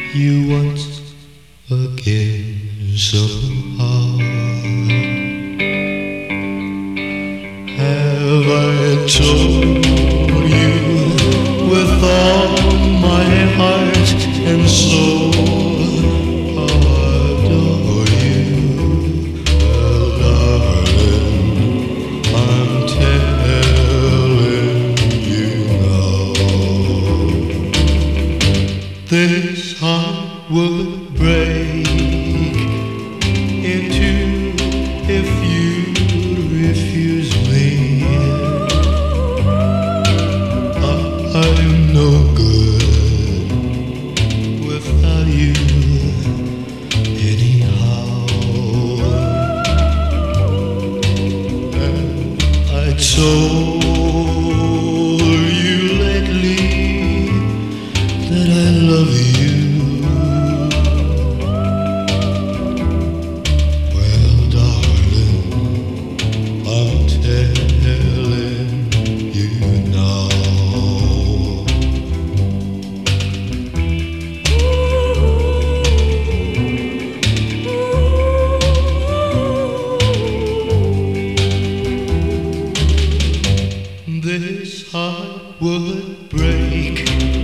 you once again so hard. Have I told you with all my heart and soul how I adore you? Well, darling, I'm telling you now. This heart would break in two if you refuse me. I'm no good without you anyhow. And I told you lately that I love you. Well, darling, I'm telling you now. This heart would break